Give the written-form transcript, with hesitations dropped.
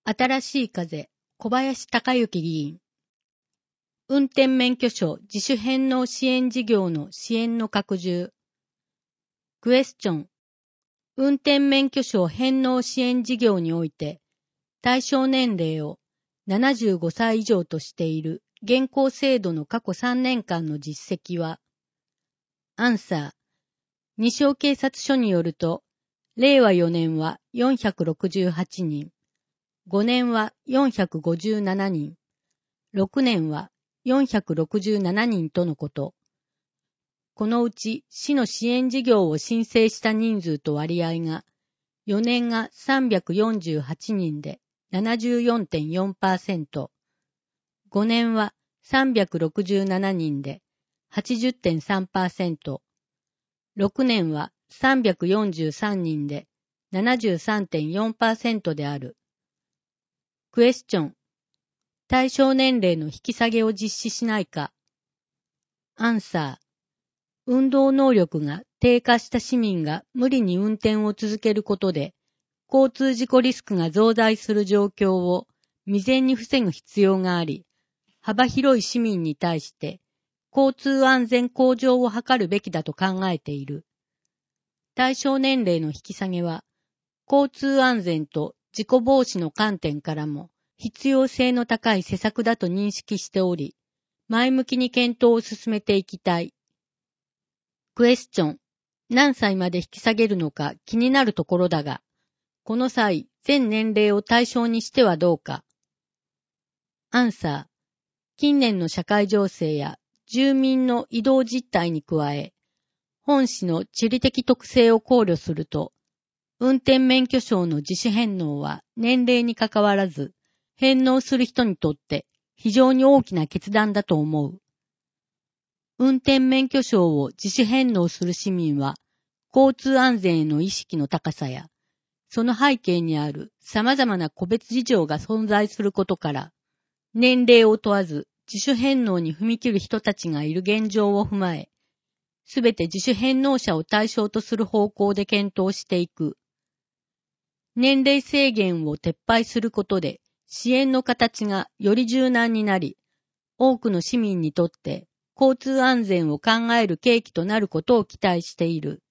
新しい風、小林鷹之議員。運転免許証自主返納支援事業の支援の拡充。クエスチョン。運転免許証返納支援事業において、対象年齢を75歳以上としている現行制度の過去3年間の実績は、アンサー。二小警察署によると、令和4年は468人、5年は457人、6年は467人とのこと。このうち市の支援事業を申請した人数と割合が、4年が348人で 74.4%、5年は367人で 80.3%、6年は343人で 73.4% である。クエスチョン。対象年齢の引き下げを実施しないか。アンサー。運動能力が低下した市民が無理に運転を続けることで、交通事故リスクが増大する状況を未然に防ぐ必要があり、幅広い市民に対して交通安全向上を図るべきだと考えている。対象年齢の引き下げは、交通安全と事故防止の観点からも必要性の高い施策だと認識しており、前向きに検討を進めていきたい。クエスチョン。何歳まで引き下げるのか気になるところだが、この際、全年齢を対象にしてはどうか。アンサー。近年の社会情勢や住民の移動実態に加え、本市の地理的特性を考慮すると、運転免許証の自主返納は年齢にかかわらず、返納する人にとって非常に大きな決断だと思う。運転免許証を自主返納する市民は、交通安全への意識の高さや、その背景にある様々な個別事情が存在することから、年齢を問わず自主返納に踏み切る人たちがいる現状を踏まえ、すべて自主返納者を対象とする方向で検討していく。年齢制限を撤廃することで、支援の形がより柔軟になり、多くの市民にとって交通安全を考える契機となることを期待している。